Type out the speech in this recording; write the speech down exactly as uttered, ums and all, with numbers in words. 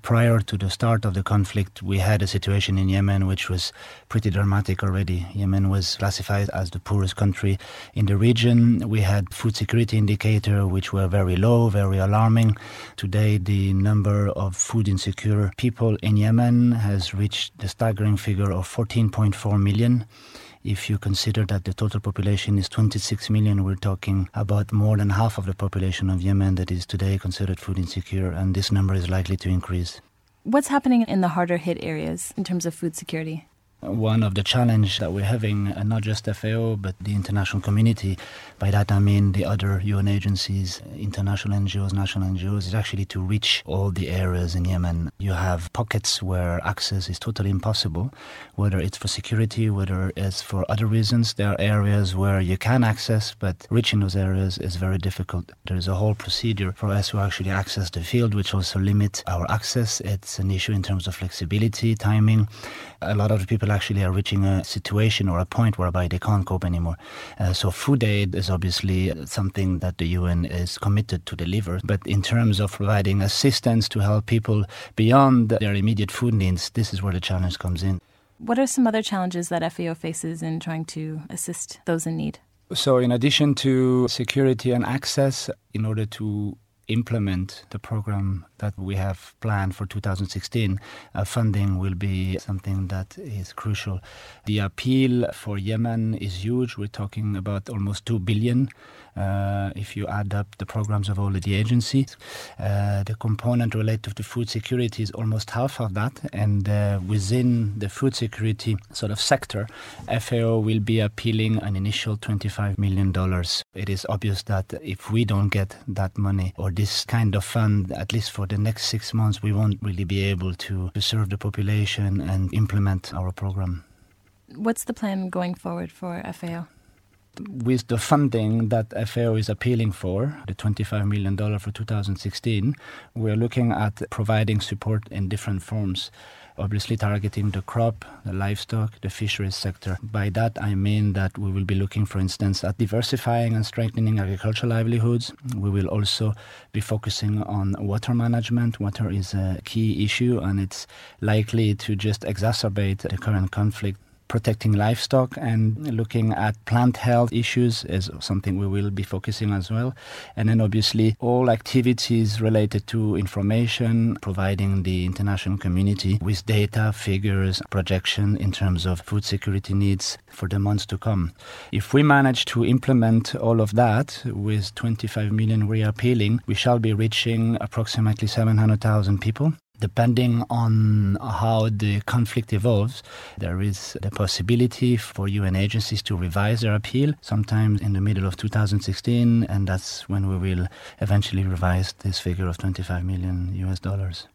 Prior to the start of the conflict, we had a situation in Yemen which was pretty dramatic already. Yemen was classified as the poorest country in the region. We had food security indicators which were very low, very alarming. Today, the number of food insecure people in Yemen has reached the staggering figure of fourteen point four million. If you consider that the total population is twenty-six million, we're talking about more than half of the population of Yemen that is today considered food insecure, and this number is likely to increase. What's happening in the harder hit areas in terms of food security? One of the challenges that we're having, uh, not just F A O, but the international community, by that I mean the other U N agencies, international N G Os, national N G Os, is actually to reach all the areas in Yemen. You have pockets where access is totally impossible, whether it's for security, whether it's for other reasons. There are areas where you can access, but reaching those areas is very difficult. There is a whole procedure for us to actually access the field, which also limits our access. It's an issue in terms of flexibility, timing. A lot of the people actually are reaching a situation or a point whereby they can't cope anymore. Uh, so food aid is obviously something that the U N is committed to deliver. But in terms of providing assistance to help people beyond their immediate food needs, this is where the challenge comes in. What are some other challenges that F A O faces in trying to assist those in need? So in addition to security and access, in order to implement the program that we have planned for two thousand sixteen, uh, funding will be something that is crucial. The appeal for Yemen is huge. We're talking about almost two billion uh, if you add up the programs of all of the agencies. Uh, the component related to food security is almost half of that, and uh, within the food security sort of sector, F A O will be appealing an initial twenty-five million dollars. It is obvious that if we don't get that money or this kind of fund, at least for the next six months, we won't really be able to, to serve the population and implement our program. What's the plan going forward for F A O? With the funding that F A O is appealing for, the twenty-five million dollars for two thousand sixteen, we're looking at providing support in different forms. Obviously targeting the crop, the livestock, the fisheries sector. By that I mean that we will be looking, for instance, at diversifying and strengthening agricultural livelihoods. We will also be focusing on water management. Water is a key issue, and it's likely to just exacerbate the current conflict. Protecting livestock and looking at plant health issues is something we will be focusing as well. And then obviously all activities related to information, providing the international community with data, figures, projection in terms of food security needs for the months to come. If we manage to implement all of that with twenty-five million we are appealing, we shall be reaching approximately seven hundred thousand people. Depending on how the conflict evolves, there is the possibility for U N agencies to revise their appeal sometime in the middle of two thousand sixteen, and that's when we will eventually revise this figure of twenty-five million U S dollars.